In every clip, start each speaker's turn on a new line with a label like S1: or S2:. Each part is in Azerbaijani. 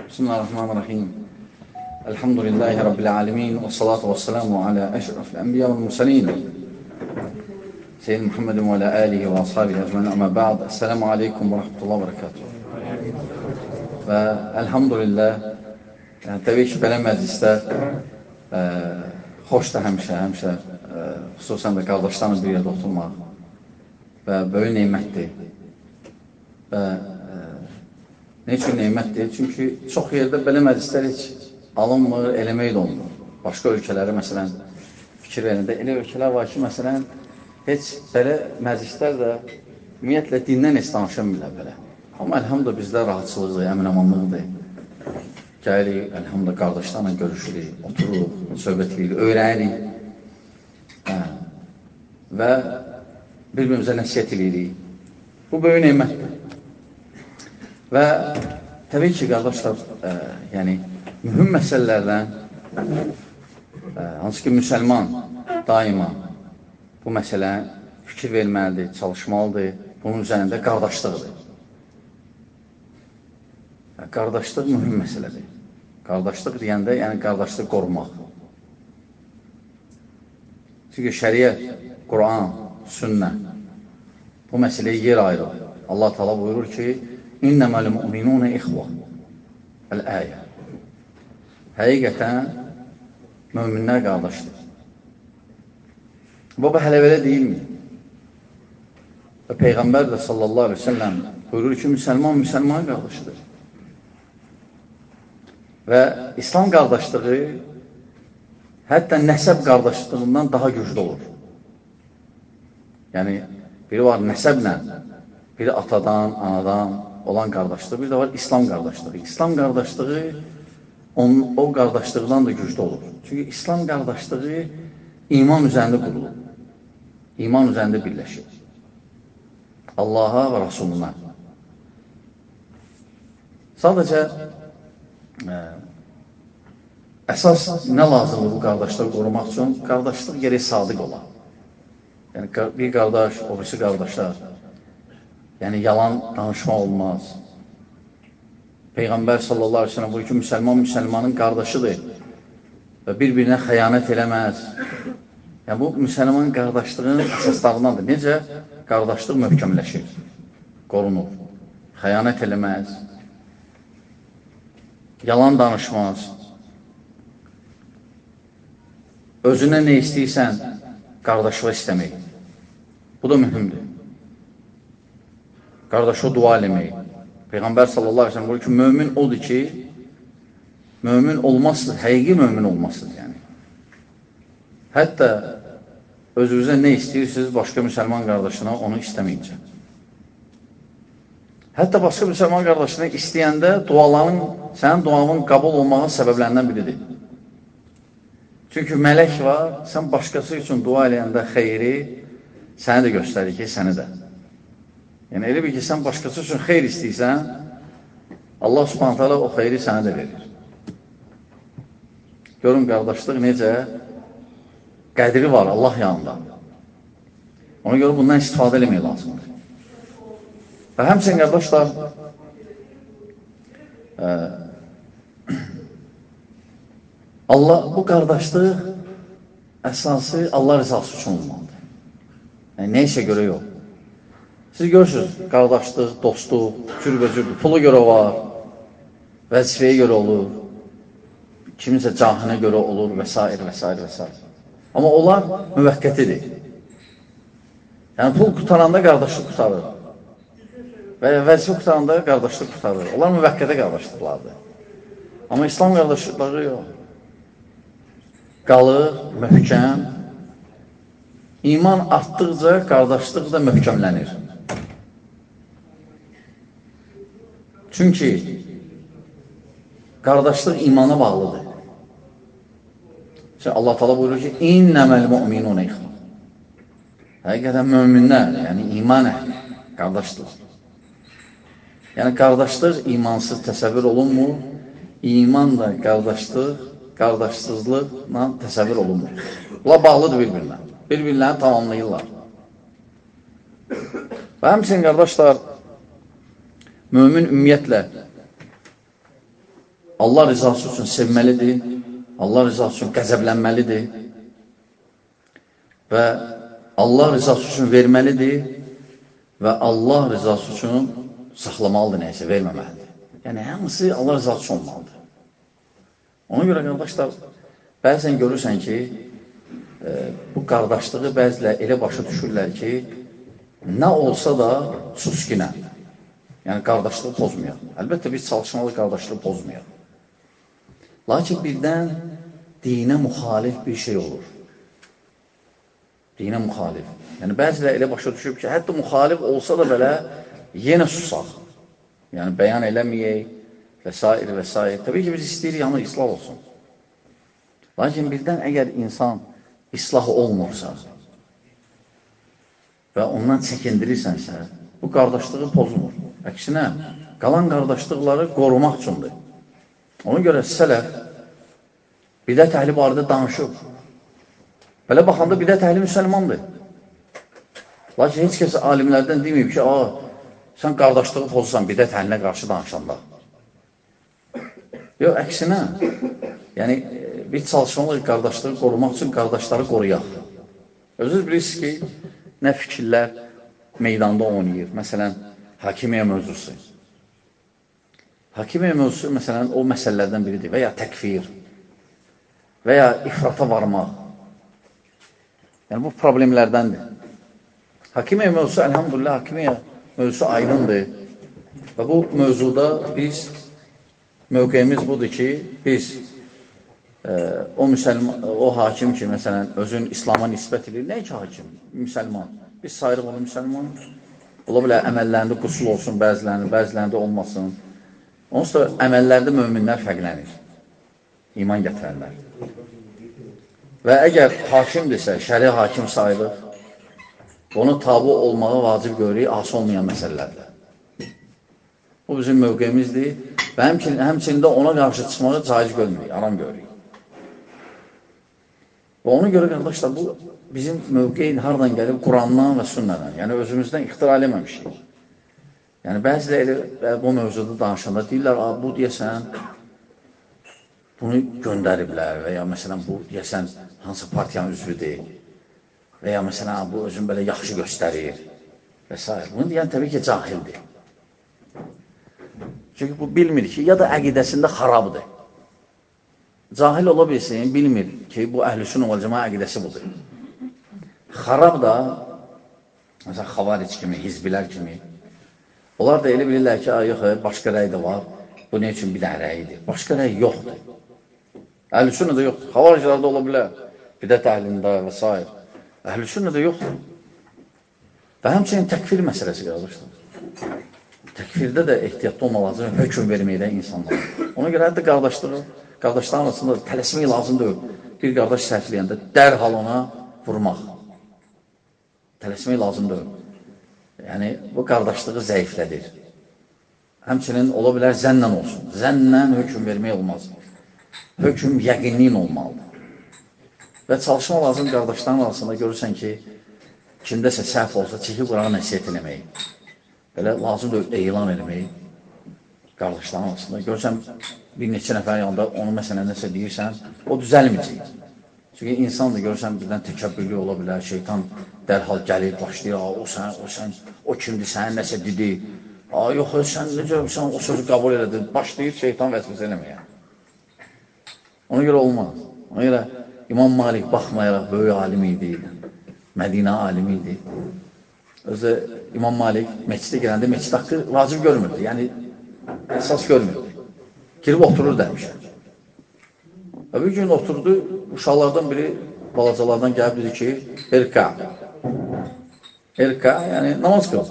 S1: Bismillahirrahmanirrahim. Elhamdülillahi Rabbil alemin. Və salatu və selamu alə əşrafil ənbiya və mürsəlin. Seyyid Muhammedin və alə alihi və ashabihi əcməni əmə ba'd. Esselamu aleykum və rəhmətullah və rəkatuhu. Və elhamdülillah, təbii ki, belə məclislər xoşdur həmişə, xüsusən də qardaşlarla bir yerdə oturmaq və böyük neymətdir. Və nə üçün neymətdir? Çünki çox yerdə belə məclislər heç alınmır, eləmək də olmur. Başqa ölkələrə, məsələn, fikir verəndə, elə ölkələr var ki, məsələn, heç belə məclislər də ümumiyyətlə dindən heç danışanmırlar belə. Amma əlhamdülillah bizdə rahatçılıqdır, əmin-amanlıqdır. Gəlirik, əlhamdülillah, qardaşlarla görüşürük, otururuq, söhbət edirik, öyrənirik və bir-birimizə nəsiyyət edirik. Bu böyük neymətdir. Və təbii ki, qardaşlar, yəni, mühüm məsələlərdən, hansı ki, müsəlman daima bu məsələ fikir verməlidir, çalışmalıdır, bunun üzərində qardaşlıqdır. Qardaşlıq mühüm məsələdir. Qardaşlıq deyəndə, yəni qardaşlıq qorumaq. Çünki şəriət, Quran, sünnə bu məsələyə yer ayırır. Allah Teala buyurur ki, İnnəməl müminunə ixvə. Əl-əyə. Həqiqətən, möminlər qardaşdır. Baba, hələ belə deyilmi? Və Peyğəmbər də sallallahu aleyhi ve sellem buyurur ki, müsəlman qardaşıdır. Və İslam qardaşlığı hətta nəsəb qardaşlığından daha güclü olur. Yəni, biri var nəsəblə, biri atadan, anadan olan qardaşlığı, bir də var İslam qardaşlığı. İslam qardaşlığı o qardaşlıqdan da güclü olur. Çünki İslam qardaşlığı iman üzərində qurulur. İman üzərində birləşir. Allaha və Rasuluna. Sadəcə əsas nə lazımdır bu qardaşlığı qorumaq üçün? Qardaşlıq gərək sadiq ola. Yəni, bir qardaş, o birisi qardaşlar. Yəni, yalan danışmaq olmaz. Peyğəmbər sallallahu aleyhi ve sellem buyur ki, müsəlmanın qardaşıdır və bir-birinə xəyanət eləməz. Yəni, bu, müsəlman qardaşlığın əsaslarındandır. Necə? Qardaşlıq möhkəmləşir, qorunur, xəyanət eləməz, yalan danışmaz. Özünə nə istəyirsən, qardaşlığı istəmək. Bu da mühümdür. Qardaşa dua eləmək. Peyğəmbər sallallahu aleyhi ve sellem buyurur ki, mömin odur ki, mömin olmazsın, həqiqi mömin olmazsın, yəni. Hətta özünüzə nə istəyirsiniz, başqa müsəlman qardaşına onu istəməyincə. Hətta başqa müsəlman qardaşına istəyəndə sənin duanın qəbul olmağın səbəblərindən biridir. Çünki mələk var, sən başqası üçün dua eləyəndə xeyri səni də göstərir ki, səni də. Yəni, elə bir ki, sən başqası üçün xeyr istəyirsən, Allah subhanət hala o xeyri sənə də verir. Görün, qardaşlıq necə qədri var Allah yanında. Ona görə bundan istifadə eləmək lazımdır. Və həmçinin, qardaşlar, bu qardaşlıq əsası Allah rızası üçün olmalıdır. Yəni, neysə görə yox. Siz görürsünüz, qardaşlıq, dostluq, cürbəcürdür, pulu görə var, vəzifəyə görə olur, kiminsə cahına görə olur və s. və s. və s. Amma onlar müvəqqətidir. Yəni, pul qutaranda qardaşlıq qutarır və vəzifə qutaranda qardaşlıq qutarır. Onlar müvəqqətə qardaşlıqlardır. Amma İslam qardaşlıqları yox. Qalır, möhkəm. İman artdıqca qardaşlıq da möhkəmlənir. Çünki qardaşlıq imana bağlıdır. Allah Teala buyurur ki, İnnəməl müminunə ixvə. Həqiqətən möminlər, yəni iman əhli, qardaşlıq. Yəni, qardaşlıq imansız təsəvvür olunmur, iman da qardaşsızlıqla təsəvvür olunmur. Bunlar bağlıdır bir-birinə, bir-birinlərini tamamlayırlar. Və həmçinin, qardaşlar, mömin ümumiyyətlə Allah rızası üçün sevməlidir, Allah rızası üçün qəzəblənməlidir və Allah rızası üçün verməlidir və Allah rızası üçün saxlamalıdır nəysə, verməməlidir. Yəni, hamısı Allah rızası üçün olmalıdır. Ona görə, qardaşlar, bəzən görürsən ki, bu qardaşlığı bəzilə elə başa düşürlər ki, nə olsa da suskinə. Yəni, qardaşlığı pozmuyor. Əlbəttə, biz çalışmalı qardaşlığı pozmuyor. Lakin birdən dinə müxalif bir şey olur. Dinə müxalif. Yəni, bəzilə elə başa düşüb ki, hətta müxalif olsa da belə yenə susaq. Yəni, bəyan eləməyək və s. və s. Təbii ki, biz istəyirik, amma islah olsun. Lakin birdən əgər insan islah olmursa və ondan çəkindirirsənsə, bu qardaşlığı pozulur. Əksinə, qalan qardaşlıqları qorumaq üçündür. Ona görə sələf bidət əhli barədə danışıb. Belə baxanda bidət əhli müsəlmandır. Lakin heç kəs alimlərdən deməyib ki, sən qardaşlığı pozursan bidət əhlinə qarşı danışanda. Yox, əksinə, yəni, biz çalışmalıyıq qardaşlığı qorumaq üçün qardaşları qoruyaq. Özünüz bilirsiniz ki, nə fikirlər meydanda oynayır. Məsələn, hakimiyyə mövzusu. Hakimiyyə mövzusu, məsələn, o məsələlərdən biridir. Və ya təkfir, və ya ifrata varmaq. Yəni, bu problemlərdəndir. Hakimiyyə mövzusu, əlhamdülillah, hakimiyyə mövzusu aydındır. Və bu mövzuda biz, mövqeyimiz budur ki, biz o hakim ki, məsələn, özün İslama nisbət edir. Nə ki, hakim? Müsəlman. Biz sayırıq onu müsəlman. Ola bilər, əməllərində qüsul olsun, bəzilərində olmasın. Onsuz da əməllərdə möminlər fərqlənir. İman gətirənlər. Və əgər hakimdirsə, şəri hakim sayılır, onu tabi olmağı vacib görürük, ası olmayan məsələlərdə. Bu bizim mövqeyimizdir və həmçində ona qarşı çıxmağı caiz görmürük, aram görürük. Və ona görə, qardaşlar, bu bizim mövqeyin haradan gəlib? Qurandan və sünnədən. Yəni, özümüzdən ixtira eləməmişik. Yəni, bəziləri bu mövzuda danışanda deyirlər, bu deyəsən, bunu göndəriblər və ya məsələn, bu deyəsən, hansı partiyanın üzvüdür və ya məsələn, bu özün belə yaxşı göstərir və s. Bunu deyən təbii ki, cahildir. Çünki bu bilmir ki, ya da əqidəsində xarabdır. Cahil ola bilsin, bilmir ki, bu əhl-i-sünnə vəl-cəmaə əqidəsi budur. Xarab da, məsələn, xavaric kimi, hizbilər kimi, onlar da elə bilirlər ki, yox, başqa rəy də var, bu ne üçün bir dənə rəyidir? Başqa rəy yoxdur. Əhl-i-sünnə də yoxdur. Xavariclər də ola bilər, bidət əhlində və s. Əhl-i-sünnə də yoxdur. Və həmçinin təkfir məsələsi qardaşlar. Təkfirdə də ehtiyatlı olmaq lazım, hökm verməkdən insanlar. Ona görə hətta qardaşlar arasında tələsmək lazım deyil. Bir qardaş səhvləyəndə dərhal ona vurmaq. Tələsmək lazım deyil. Yəni, bu qardaşlığı zəiflədir. Həmçinin ola bilər zənnən olsun. Zənnən hökm vermək olmaz. Hökm yəqinliyin olmalıdır. Və çalışma lazım qardaşların arasında görürsən ki, kimdəsə səhv olsa, çəkib qurağa nəsiyyət eləmək. Belə lazımdır elan eləmək qardaşların arasında. Görürsən, bir neçə nəfər yanında onu məsələn nəsə deyirsən, o düzəlməyəcək. Çünki insan da görürsən, birdən təkəbbürlü ola bilər, şeytan dərhal gəlir, başlayır, o kimdir, sənə nəsə dedi, yox, sən necə, sən o sözü qəbul elədin, başlayır şeytan vəsvəsə eləməyə. Ona görə olmaz. Ona görə İmam Malik baxmayaraq böyük alim idi, Mədinə alimi idi. Özü İmam Malik meçidə gələndə meçid haqqı vacib görmürdü, yəni əsas görmürdü. Girib oturur demişlər. Və bir gün oturdu, uşaqlardan biri balacalardan gəlib dedi ki, Erka, yəni namaz qıl.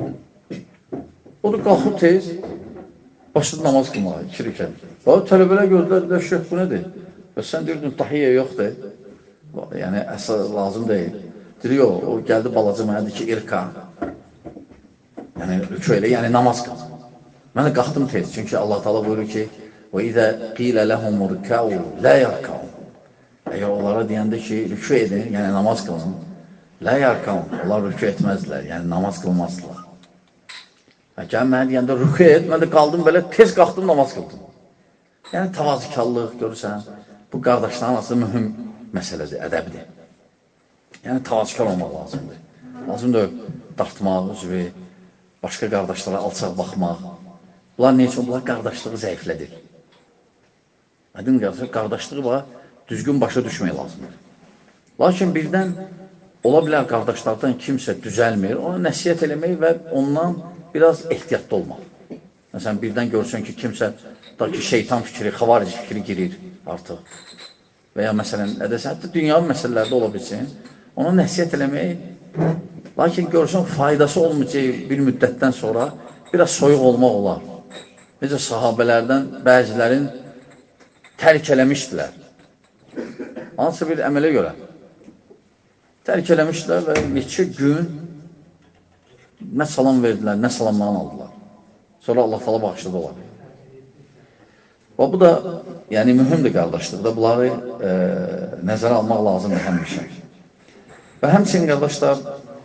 S1: O da qalxıb tez, başladı namaz qılmağa, 2 rükət. Tələbələr gördülər, dedilər, şeyh, bu nədir? Və sən deyirdin, tahiyyə yoxdur. Yəni, əsas lazım deyil. Dedi, yox, o gəldi balaca mənə dedi ki, irka. Yəni, rükü elə, yəni namaz qıl. Mən də qalxdım tez, çünki Allah Teala buyurur ki, وَإِذَا قِيلَ لَهُمُ رُكَّعُوا لَا يَرْكَعُوا. Əgər onlara deyəndə ki, rükü edin, yəni namaz qılın, لَا يَرْكَعُوا. Onlar rükü etməzlər, yəni namaz qılmazlar. Gəl mənə deyəndə rükü et, mən də qaldım belə, tez qalxdım, namaz qıldım. Yəni, tavazıkarlıq, görürsən, bu qardaşların arasında mühüm məsələdir, ədəbdir. Yəni, tavazıkar olmaq lazımdır. Lazımdır dartmaq, üzvü, başqa qardaşlara alçaq baxmaq. Bunlar ne üçün? Bunlar qardaşlığı zəiflədir. Aydın qardaşlığı var, düzgün başa düşmək lazımdır. Lakin birdən ola bilər qardaşlardan kimsə düzəlmir, ona nəsiyyət eləmək və ondan biraz ehtiyatlı olmaq. Məsələn, birdən görsən ki, kimsə şeytan fikri, xavarici fikri girir artıq. Və ya məsələn, hətta dünyanın məsələlərdə ola bilsin, ona nəsiyyət eləmək, lakin görsən faydası olmayacaq bir müddətdən sonra biraz soyuq olmaq olar. Necə sahabələrdən bəzilərin tərk eləmişdilər. Hansı bir əmələ görə. Tərk eləmişdilər və neçə gün nə salam verdilər, nə salamlarını aldılar. Sonra Allah təala bağışladı onları. Və bu da, yəni mühümdür qardaşlıqda. Bunları nəzərə almaq lazımdır həmişə. Və həmçinin qardaşlar,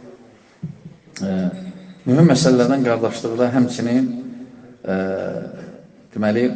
S1: mühüm məsələlərdən qardaşlıqda həmçinin deməli,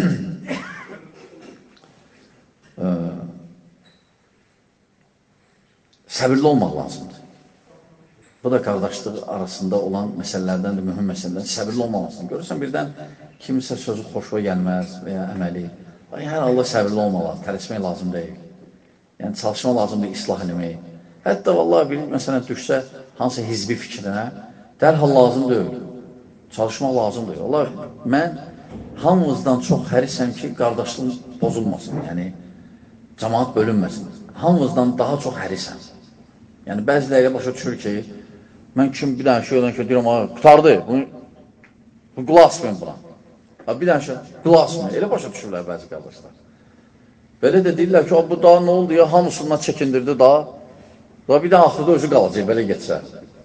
S1: səbirli olmaq lazımdır. Bu da qardaşlıq arasında olan məsələlərdən də mühüm məsələlərdən səbirli olmaq lazımdır. Görürsən, birdən kimisə sözü xoşuna gəlməz və ya əməli. Hər halda səbirli olmaq lazım, tələsmək lazım deyil. Yəni, çalışmaq lazımdır, islah eləmək. Hətta vallahi bir məsələn düşsə hansı hizbi fikrinə, dərhal lazım deyil. Çalışmaq lazımdır. Vallahi mən hamımızdan çox hərisəm ki, qardaşlığım bozulmasın, yəni cəmaat bölünməsin. Hamımızdan daha çox hərisəm. Yəni, bəziləri başa düşür ki, mən kim bir dənə şey ödən ki, deyirəm, qutardı, bu qulaq asmayın buna. Bir dənə şey, qulaq asmayın. Elə başa düşürlər bəzi qardaşlar. Belə də deyirlər ki, bu daha nə oldu ya, hamısından çəkindirdi daha. Daha bir də axırda özü qalacaq, belə geçsə.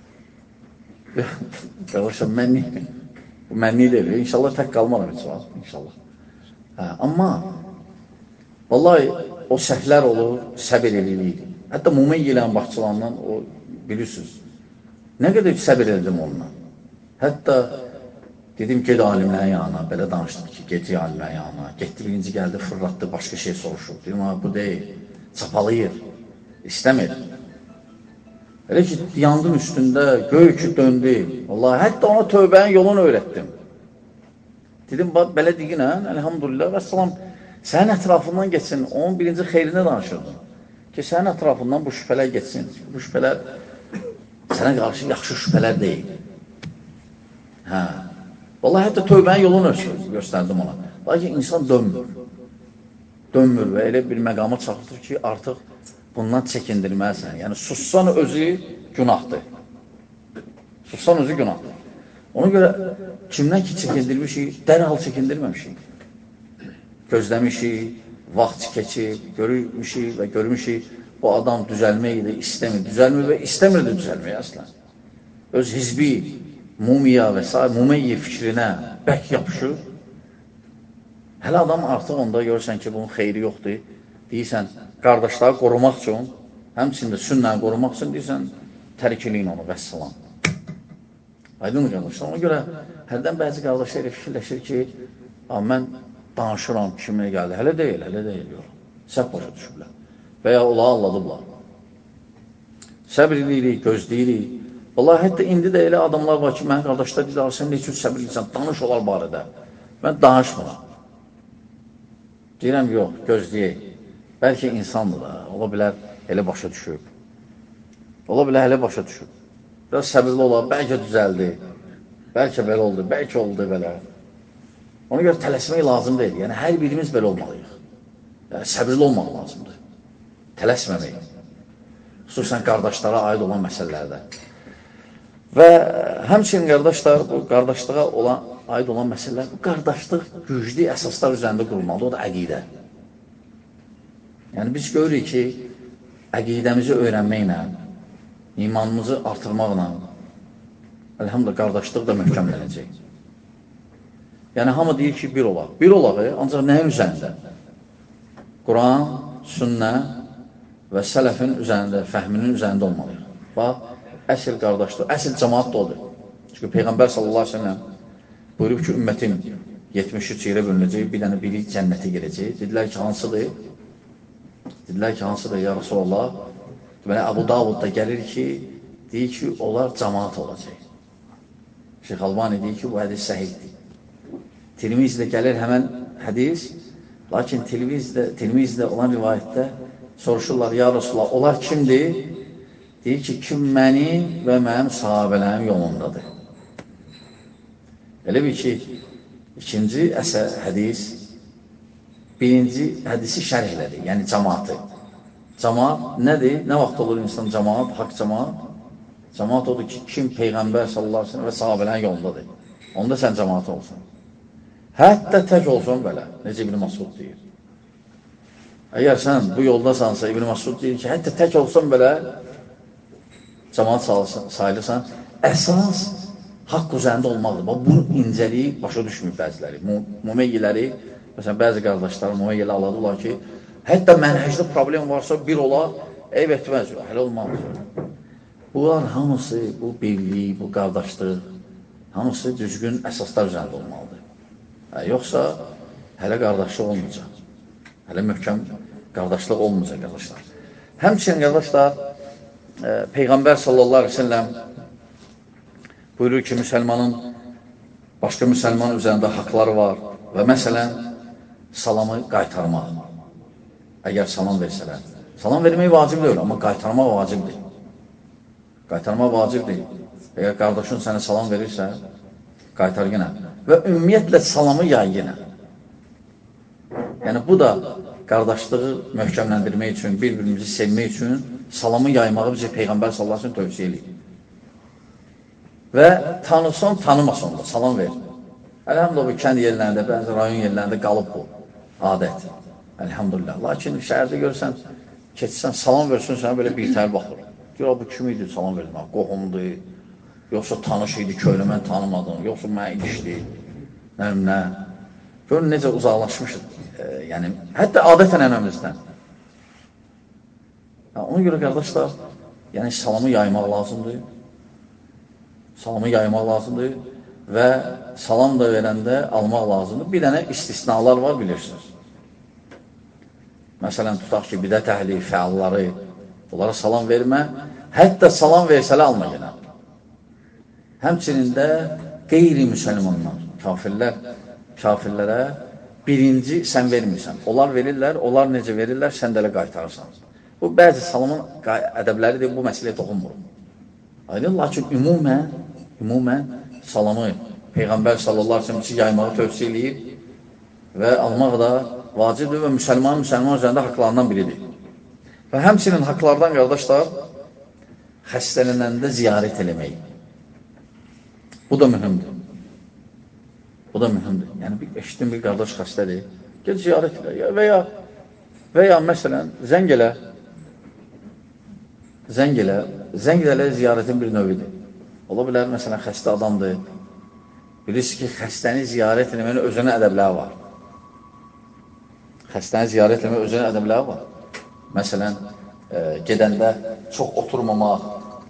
S1: Qardaşlar, mənlik deyil. İnşallah tək qalmaram heç var, inşallah. Amma, vallahi, o səhvlər olur, səbir edilir. Hətta Mumeyyilən baxçılarından o bilirsiniz. Nə qədər səbir edirdim onunla. Hətta dedim, ged alimlərin yanına, belə danışdım ki, ged alimlərin yanına. Getdi, birinci gəldi, fırlatdı, başqa şey soruşur. Dedim, bu deyil, çapalayır, istəmir. Elə ki, yandım üstündə, göy ki, döndü. Vallahi, hətta ona tövbənin yolunu öyrətdim. Dedim, belə deyinən, elhamdülillah və salam, sənin ətrafından geçsin, onun birinci xeyrinə danışırdım. Ki, sənin ətrafından bu şübhələr geçsin. Bu şübhələr sənə qarşı yaxşı şübhələr deyil. Vallahi, hətta tövbənin yolunu göstərdim ona. Lakin insan dönmür. Dönmür və elə bir məqama çatdır ki, artıq bundan çəkindirməlisən. Yəni, sussan özü günahdır. Sussan özü günahdır. Ona görə kimdən ki çəkindirmişik, dərhal çəkindirməmişik. Gözləmişik, vaxt keçib, görmüşük və görmüşük, bu adam düzəlmək ilə istəmir, düzəlmir və istəmir də düzəlmək əslən. Öz hizbi, mumiya və s. mumeyyi fikrinə bək yapışır. Hələ adam artıq onda görürsən ki, bunun xeyri yoxdur. Deyirsən, qardaşları qorumaq üçün, həmçində sünnəni qorumaq üçün deyirsən, tərkiliyin onu, vəssalam. Aydın qardaşlar, ona görə hərdən bəzi qardaşlar elə fikirləşir ki, mən danışıram, kimə gəldi. Hələ deyil, yox. Səhv başa düşürlər. Və ya ola anladıblar. Səbr edirik, gözləyirik. Vallahi, hətta indi də elə adamlar var ki, mənim qardaşlar deyirlər, sən ne üçün səbr edirsən, danış olar barədə. Mən danışmıram. Deyirəm, yox, gözləyək. Bəlkə insandır da, ola bilər, elə başa düşür. Ola bilər, elə başa düşür. Biraz səbirli olar, bəlkə düzəldi. Bəlkə belə oldu, bəlkə oldu belə. Ona görə tələsmək lazım deyil. Yəni, hər birimiz belə olmalıyıq. Yəni, səbirli olmaq lazımdır. Tələsməmək. Xüsusən qardaşlara aid olan məsələlərdə. Və həmçinin qardaşlar, bu qardaşlığa aid olan məsələlər, bu qardaşlıq güclü əsaslar üzərində qurulmalıdır. O da əqidə. Yəni, biz görürük ki, əqidəmizi öyrənməklə, imanımızı artırmaqla, elhamdülillah, qardaşlıq da möhkəmlənəcək. Yəni, hamı deyir ki, bir olaq. Bir olaq, ancaq nəyin üzərində? Quran, sünnə və sələfin üzərində, fəhminin üzərində olmalıyıq. Bax, əsl qardaşlıq, əsl cəmaat da odur. Çünki Peyğəmbər sallallahu aleyhi ve sellem buyurub ki, ümmətim 73 yerə bölünəcək, bir dənə biri cənnətə girəcək. Dedilər ki, hansıdır? Dedilər ki, hansıdır, ya Rasulallah? Deməli, Əbu Davudda gəlir ki, deyir ki, onlar cəmaat olacaq. Şeyx Albani deyir ki, bu hədis səhiddir. Tirmizdə gəlir həmən hədis, lakin Tirmizdə olan rivayətdə soruşurlar, ya Rasulallah, onlar kimdir? Deyir ki, kim mənim və mənim sahabələrim yolundadır. Elə bir ki, ikinci hədis, birinci hədisi şərh elədi, yəni cəmaatı. Cəmaat nədir? Nə vaxt olur insan cəmaat, haqq cəmaat? Cəmaat odur ki, kim Peyğəmbər sallallahu aleyhi ve sellem və sahabələrin yolundadır. Onda sən cəmaat olsun. Hətta tək olsun belə, necə İbn Masud deyir. Əgər sən bu yoldasansa, İbn Masud deyir ki, hətta tək olsun belə, cəmaat sayılırsan, əsas haqq üzərində olmalıdır. Bunun incəliyi başa düşmür bəziləri. Mumeyyiləri, məsələn, bəzi qardaşlar mumeyyilə aladılar ki, hətta mənhəcdə problem varsa, bir ola, eyb etməz, hələ olmalıdır. Bunlar hamısı, bu birlik, bu qardaşlıq, hamısı düzgün əsaslar üzərində olmalıdır. Yoxsa, hələ qardaşlıq olmayacaq. Hələ möhkəm qardaşlıq olmayacaq, qardaşlar. Həmçinin, qardaşlar, Peyğəmbər sallallahu aleyhi ve sellem buyurur ki, müsəlmanın başqa müsəlman üzərində haqları var və məsələn, salamı qaytarmaq. Əgər salam versələr. Salam vermək vacib deyil, amma qaytarmaq vacibdir. Qaytarmaq vacibdir. Əgər qardaşın sənə salam verirsə, qaytar yenə. Və ümumiyyətlə salamı yay yenə. Yəni, bu da qardaşlığı möhkəmləndirmək üçün, bir-birimizi sevmək üçün salamı yaymağı bizə Peyğəmbər sallallahu aleyhi ve sellem tövsiyə edir. Və tanısan, tanımasan da salam ver. Əlhamdülillah, bu kənd yerlərində, bəzi rayon yerlərində qalıb bu adət. Əlhamdülillah. Lakin şəhərdə görsən, keçsən, salam versin, sənə belə bir tər baxır. Deyir, bu kim idi salam verdim? Qohumdur, yoxsa tanış idi, köylü mən tanımadım, yoxsa mənə ilişdi, nə. Görün, necə uzaqlaşmışıq. Yəni, hətta adətən ənəmizdən. Ona görə, qardaşlar, yəni salamı yaymaq lazımdır. Salamı yaymaq lazımdır və salam da verəndə almaq lazımdır. Bir dənə istisnalar var, bilirsiniz. Məsələn, tutaq ki, bidət əhli, fəalları, onlara salam vermə, hətta salam versələ alma yenə. Həmçinin də qeyri-müsəlmanlar, kafirlərə birinci sən vermirsən. Onlar verirlər, onlar necə verirlər, sən də elə qaytarırsan. Bu, bəzi salamın ədəbləridir, bu məsələyə toxunmur. Aydın, lakin ümumən salamı Peyğəmbər sallallahu aleyhi ve sellem yaymağı tövsiyə eləyir və almaq da vacibdir və müsəlman üzərində haqlarından biridir. Və həmçinin haqlardan, qardaşlar, xəstələnəndə ziyarət eləmək. Bu da mühümdür. Bu da mühümdür. Yəni, eşitdim bir qardaş xəstədir, gel ziyarət elə və ya məsələn, zəng elə ziyarətin bir növüdür. Ola bilər, məsələn, xəstə adamdır. Bilirsiniz ki, xəstəni ziyarət eləməyin özünə ədəbləri var. Xəstəni ziyarət eləməyin özünə ədəbləri var. Məsələn, gedəndə çox oturmamaq,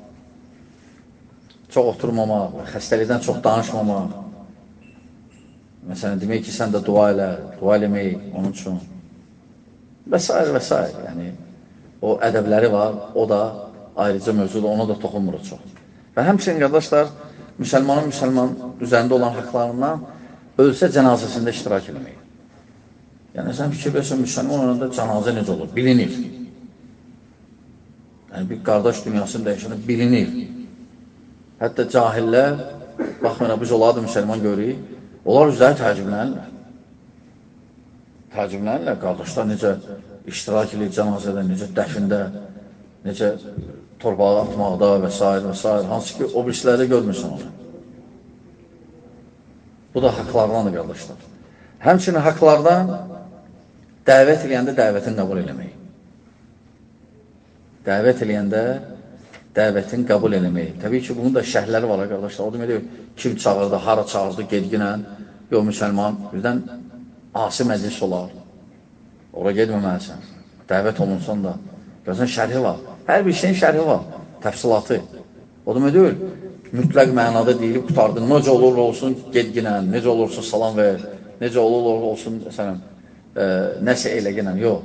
S1: xəstəlikdən çox danışmamaq. Məsələn, demək ki, sən də dua eləmək onun üçün. Və s. Yəni, o ədəbləri var, o da ayrıca mövzuda, ona da toxunmuruq çox. Və həmçinin, qardaşlar, müsəlman üzərində olan haqlarından ölsə cənazəsində iştirak eləmək. Yəni, sən fikir versən, müsəlman olanda cənazə necə olur? Bilinir. Yəni, bir qardaş dünyasını dəyişəndə bilinir. Hətta cahillər, baxmayaraq biz onları da müsəlman görürük, onlar üzrə təəccüblənirlər. Qardaşlar necə iştirak edir cənazədə, necə dəfində, necə torbağa atmaqda və s. Hansı ki, o birislərdə görmürsən onu. Bu da haqlardandır, qardaşlar. Həmçinin haqlardan dəvət eləyəndə dəvətin qəbul eləmək. Dəvət eləyəndə dəvətin qəbul eləmək. Təbii ki, bunun da şərhləri var, qardaşlar. O demək, kim çağırdı, hara çağırdı, gedginən, yox, müsəlman, birdən asi məclis olar. Ora gedməməlisən. Dəvət olunsan da. Görsən, şərhi var. Hər bir şeyin şərhi var, təfsilatı. O demək deyil, mütləq mənada deyilib qutardı. Necə olur olsun, gedginən, necə olursa salam ver, necə olur olsun, məsələn, nəsə elə gələn, yox.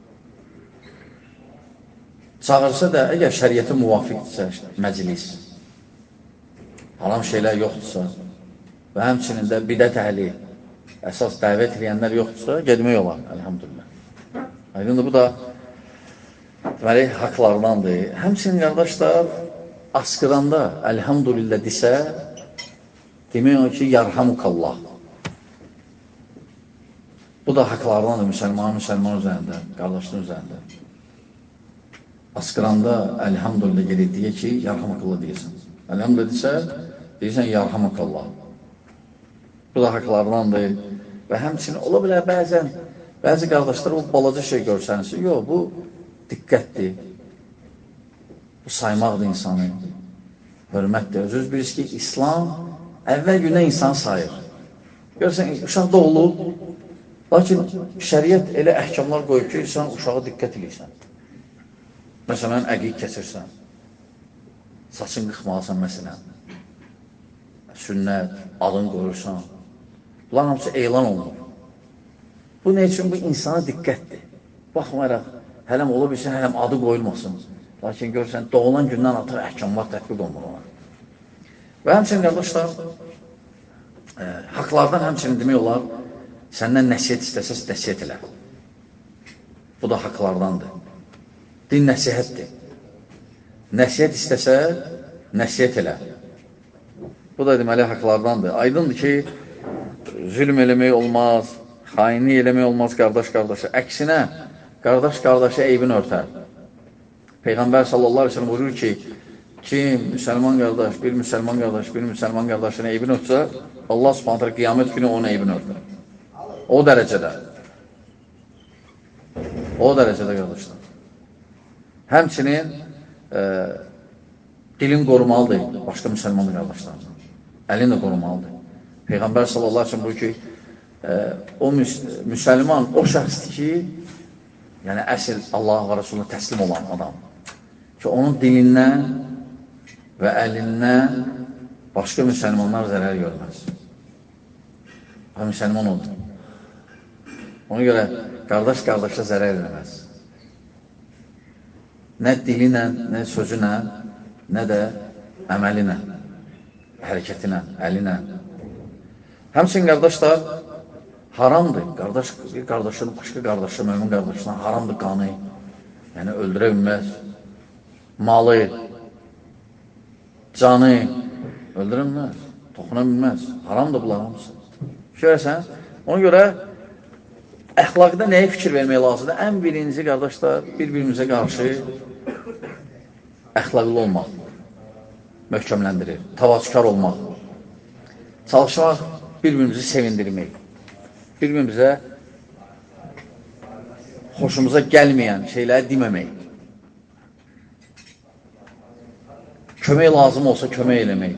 S1: Çağırsa da, əgər şəriyyətə müvafiqdirsə məclis, haram şeylər yoxdursa və həmçinin də bidət əhli, əsas dəvət edənlər yoxdursa, gedmək olar, əlhamdülillah. Aydındır, bu da deməli, haqlardandır. Həmçinin qardaşlar, asqıranda əlhamdülillah desə, demək o ki, yarhamukallah. Bu da haqlardandır müsəlman üzərində, qardaşlığın üzərində. Asqıranda əlhamdülillah gedir deyə ki, yarhamukallah deyirsən. Əlhamdülillah desə, deyirsən, yarhamukallah. Bu da haqlardandır. Və həmçinin ola bilər bəzi qardaşlar bu balaca şey görsənisi. Yox, bu diqqətdir. Bu saymaqdır insanı. Hörmətdir. Özünüz bilirsiniz ki, İslam əvvəl gündə insan sayır. Görürsən, uşaq doğulub, lakin şəriət elə əhkamlar qoyub ki, sən uşağa diqqət edirsən. Məsələn, əqiq keçirsən, saçın qıxmalısan məsələn, sünnət, adın qoyursan, bunlar hamısı elan olunur. Bu nə üçün? Bu insana diqqətdir. Baxmayaraq, hələm ola bilsin, hələm adı qoyulmasın. Lakin görürsən, doğulan gündən artıq əhkamlar tətbiq olunur ona. Və həmçinin qardaşlar, haqlardan həmçinin demək olar, səndən nəsiyyət istəsəz, nəsiyyət elə. Bu da haqlardandır. Din nəsihətdir. Nəsihət istəsə, nəsihət elə. Bu da deməli haqlardandır. Aydındır ki, zülm eləmək olmaz, xainlik eləmək olmaz qardaş-qardaşa. Əksinə, qardaş-qardaşa eybini örtər. Peyğəmbər sallallahu aleyhi ve sellem buyurur ki, kim müsəlman qardaş, bir müsəlman qardaşına eybini örtsə, Allah subhanətlə qiyamət günü onun eybini örtər. O dərəcədə. O dərəcədə qardaşlar. Həmçinin dilin qorumalıdır başqa müsəlman qardaşlarına. Əlin də qorumalıdır. Peyğəmbər sallallahu aleyhi ve sellem buyurur ki, o müsəlman o şəxsdir ki, yəni əsl Allah və Rasuluna təslim olan adam ki, onun dilindən və əlindən başqa müsəlmanlar zərər görməz. O müsəlman olur. Ona görə qardaş-qardaşa zərər eləməz. Nə dilinə, nə sözünə, nə də əməlinə, hərəkətinə, əlinə. Həmçinin qardaşlar, haramdır. Bir qardaşın, başqa qardaşı, mömin qardaşına haramdır qanı. Yəni, öldürə bilməz. Malı, canı öldürə bilməz, toxuna bilməz. Haramdır bunlar hamısı. Görəsən, ona görə əxlaqda nəyə fikir vermək lazımdır? Ən birinci qardaşlar, bir-birimizə qarşı əxlaqlı olmaq, möhkəmləndirir, tavazkar olmaq, çalışmaq, bir-birimizi sevindirmək, bir-birimizə xoşumuza gəlməyən şeyləri deməmək, kömək lazım olsa kömək eləmək,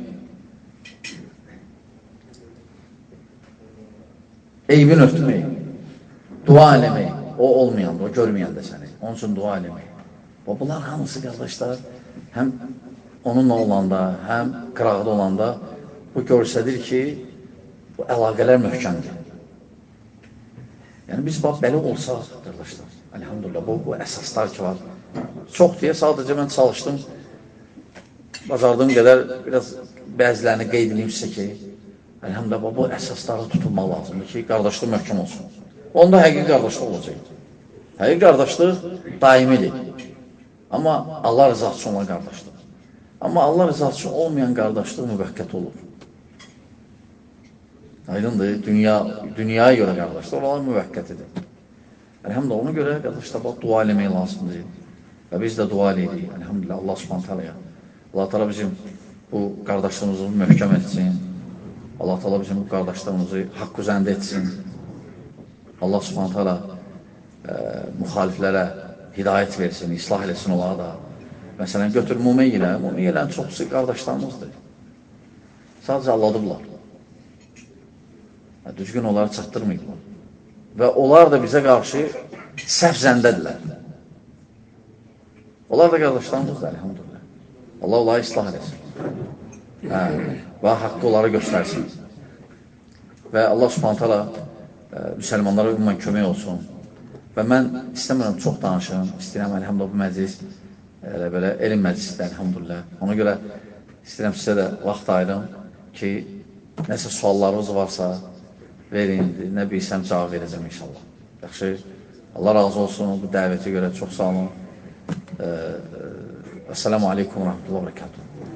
S1: eybin örtmək, dua eləmək, o olmayanda, o görməyəndə səni, onun üçün dua eləmək. Bunlar hamısı qardaşlar, həm onunla olanda, həm qıraqda olanda bu görsədir ki, bu əlaqələr möhkəmdir. Yəni, biz belə olsaq, qardaşlar, əlhamdülillah, bu əsaslar ki var. Çox deyə, sadəcə mən çalışdım, bacardığım qədər biraz bəzilərini qeyd edeyim sizə ki, əlhamdülillah, bu əsasları tutulmaq lazımdır ki, qardaşlıq möhkəm olsun. Onda həqiqi qardaşlıq olacaq. Həqiqi qardaşlıq daimidir. Amma Allah rızası üçün olan qardaşlıq. Amma Allah rızası üçün olmayan qardaşlıq müvəqqət olur. Aydındır, dünyaya görə qardaşlıq, oralar müvəqqətidir. Əlhamdülillah, ona görə qardaşlar, dua eləmək lazımdır. Və biz də dua eləyirik, əlhamdülillah, Allah subhanət hələyə. Allah təala bizim bu qardaşlığımızı möhkəm etsin. Allah təala bizim bu qardaşlığımızı haqq üzərində etsin. Allah subhanət hələ müxaliflərə hidayət versin, islah eləsin onlara da. Məsələn, götür Mumeyyilərin çoxusu qardaşlarımızdır. Sadəcə alladıblar. Düzgün onları çatdırmayıblar. Və onlar da bizə qarşı səhv zəndədirlər. Onlar da qardaşlarımızdır, əlhamdülillah. Allah onları islah eləsin. Və haqqı onları göstərsin. Və Allah subhanət hələ müsəlmanlara ümumən kömək olsun. Və mən istəmirəm çox danışım, istəyirəm, əlhamdülillah, bu məclis belə elm məclisdir, əlhamdülillah. Ona görə istəyirəm sizə də vaxt ayırım ki, nəsə suallarınız varsa verin, nə bilsəm cavab verəcəm inşallah. Yaxşı, Allah razı olsun bu dəvəti görə, çox sağ olun. Əssəlamu aleykum və rəhmətullah və bərəkatuhu.